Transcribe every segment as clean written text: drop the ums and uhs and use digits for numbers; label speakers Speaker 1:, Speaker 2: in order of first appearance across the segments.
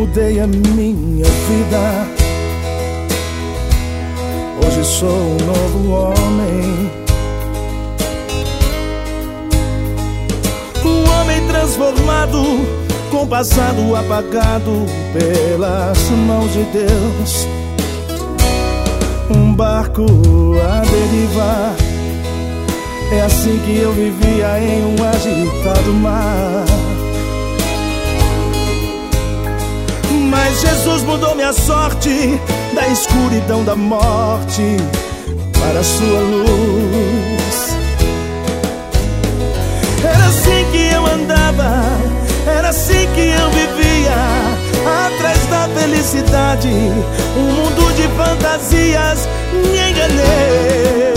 Speaker 1: mudei a minha vida. Hoje sou um novo homem, um homem transformado, com passado apagado pelas mãos de Deus. Um barco a derivar, é assim que eu vivia em um agitado mar. Mas Jesus mudou minha sorte, da escuridão da morte para a sua luz. Era assim que eu andava, era assim que eu vivia, atrás da felicidade, um mundo de fantasias. Me enganei,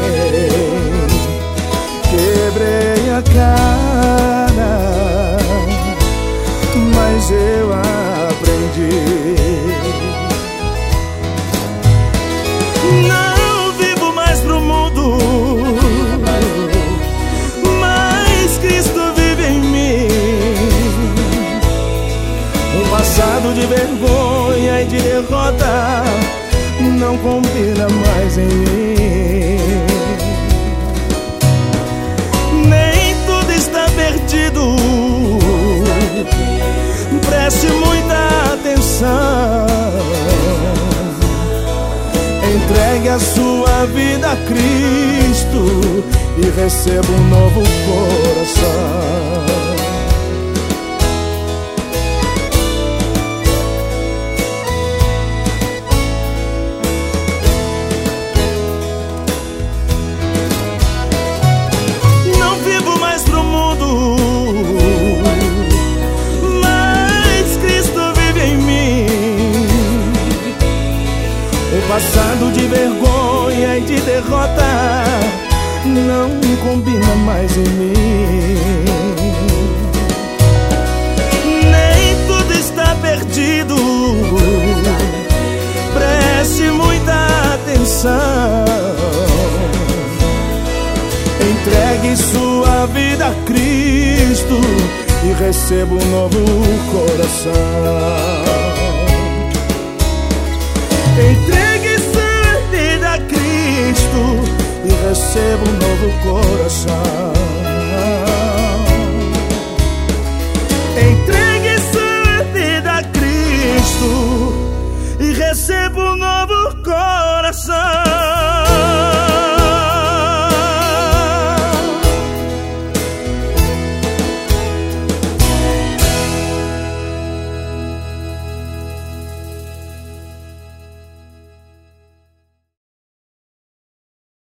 Speaker 1: quebrei a cara, mas eu aprendi. Não vivo mais pro mundo, mas Cristo vive em mim. O passado de vergonha e de derrota não combina mais em mim. Nem tudo está perdido, preste muita atenção. Entregue a sua vida a Cristo e receba um novo coração. Não vivo mais pro mundo, mas Cristo vive em mim. O passado de vergonha e de derrota não combina mais em mim. Nem tudo está perdido, preste muita atenção. Entregue sua vida a Cristo e receba um novo coração. Entregue sua vida a Cristo e receba um novo coração. Entregue sua vida a Cristo e receba um novo coração.